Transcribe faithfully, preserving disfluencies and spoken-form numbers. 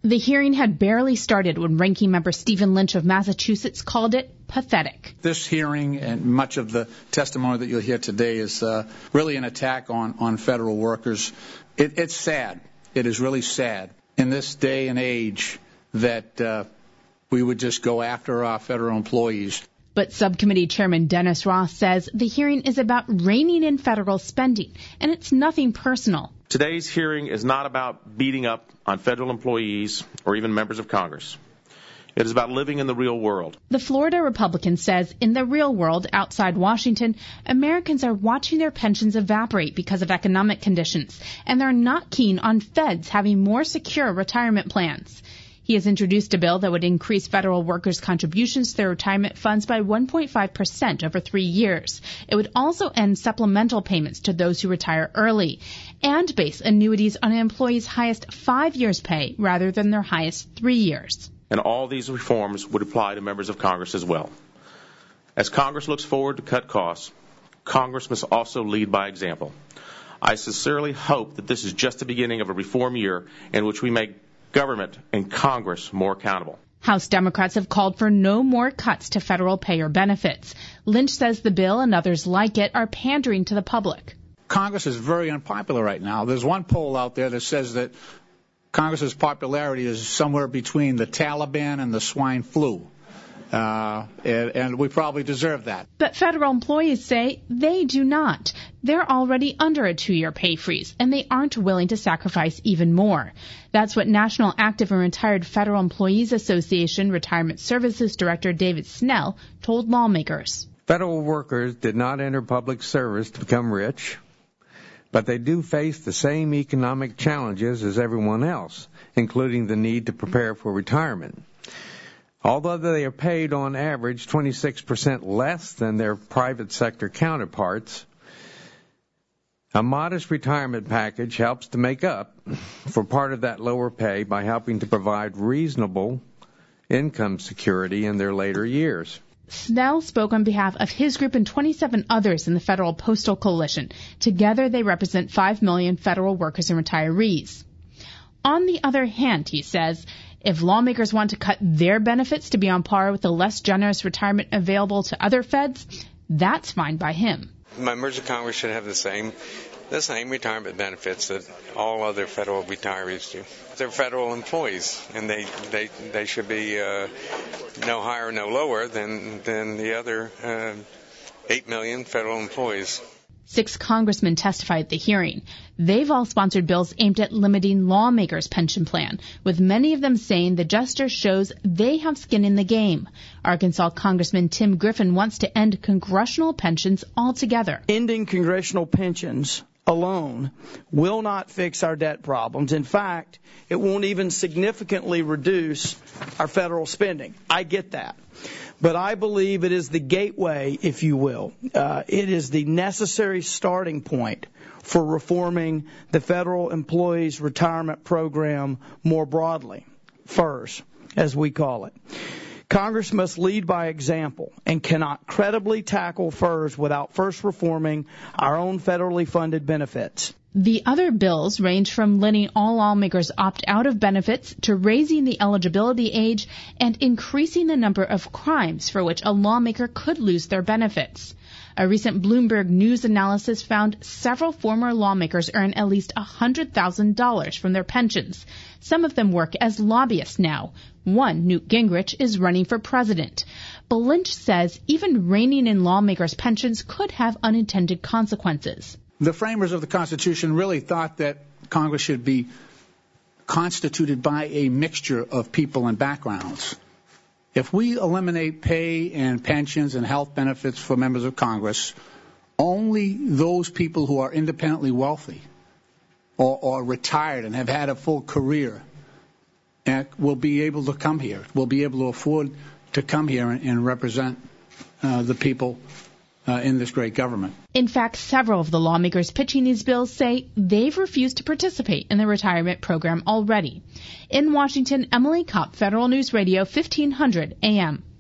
The hearing had barely started when Ranking Member Stephen Lynch of Massachusetts called it pathetic. This hearing and much of the testimony that you'll hear today is uh, really an attack on, on federal workers. It, it's sad. It is really sad in this day and age that uh, we would just go after our federal employees. But Subcommittee Chairman Dennis Ross says the hearing is about reining in federal spending, and it's nothing personal. Today's hearing is not about beating up on federal employees or even members of Congress. It is about living in the real world. The Florida Republican says in the real world outside Washington, Americans are watching their pensions evaporate because of economic conditions, and they're not keen on feds having more secure retirement plans. He has introduced a bill that would increase federal workers' contributions to their retirement funds by one point five percent over three years. It would also end supplemental payments to those who retire early and base annuities on an employee's highest five years' pay rather than their highest three years. And all these reforms would apply to members of Congress as well. As Congress looks forward to cut costs, Congress must also lead by example. I sincerely hope that this is just the beginning of a reform year in which we make government and Congress more accountable. House Democrats have called for no more cuts to federal pay or benefits. Lynch says the bill and others like it are pandering to the public. Congress is very unpopular right now. There's one poll out there that says that Congress's popularity is somewhere between the Taliban and the swine flu. Uh, and, and we probably deserve that. But federal employees say they do not. They're already under a two-year pay freeze, and they aren't willing to sacrifice even more. That's what National Active and Retired Federal Employees Association Retirement Services Director David Snell told lawmakers. Federal workers did not enter public service to become rich, but they do face the same economic challenges as everyone else, including the need to prepare for retirement. Although they are paid on average twenty-six percent less than their private sector counterparts, a modest retirement package helps to make up for part of that lower pay by helping to provide reasonable income security in their later years. Snell spoke on behalf of his group and twenty-seven others in the Federal Postal Coalition. Together, they represent five million federal workers and retirees. On the other hand, he says, if lawmakers want to cut their benefits to be on par with the less generous retirement available to other feds, that's fine by him. Members of Congress should have the same the same retirement benefits that all other federal retirees do. They're federal employees, and they they, they should be uh, no higher, no lower than, than the other uh, eight million federal employees. Six congressmen testified at the hearing. They've all sponsored bills aimed at limiting lawmakers' pension plan, with many of them saying the gesture shows they have skin in the game. Arkansas Congressman Tim Griffin wants to end congressional pensions altogether. Ending congressional pensions alone will not fix our debt problems. In fact, it won't even significantly reduce our federal spending. I get that. But I believe it is the gateway, if you will. Uh, it is the necessary starting point for reforming the federal employees retirement program more broadly, FERS, as we call it. Congress must lead by example and cannot credibly tackle FERS without first reforming our own federally funded benefits. The other bills range from letting all lawmakers opt out of benefits to raising the eligibility age and increasing the number of crimes for which a lawmaker could lose their benefits. A recent Bloomberg News analysis found several former lawmakers earn at least one hundred thousand dollars from their pensions. Some of them work as lobbyists now. One, Newt Gingrich, is running for president. But Lynch says even reining in lawmakers' pensions could have unintended consequences. The framers of the Constitution really thought that Congress should be constituted by a mixture of people and backgrounds. If we eliminate pay and pensions and health benefits for members of Congress, only those people who are independently wealthy or, or retired and have had a full career and will be able to come here, will be able to afford to come here and, and represent uh, the people Uh, in this great government. In fact, several of the lawmakers pitching these bills say they've refused to participate in the retirement program already. In Washington, Emily Kopp, Federal News Radio, fifteen hundred A M.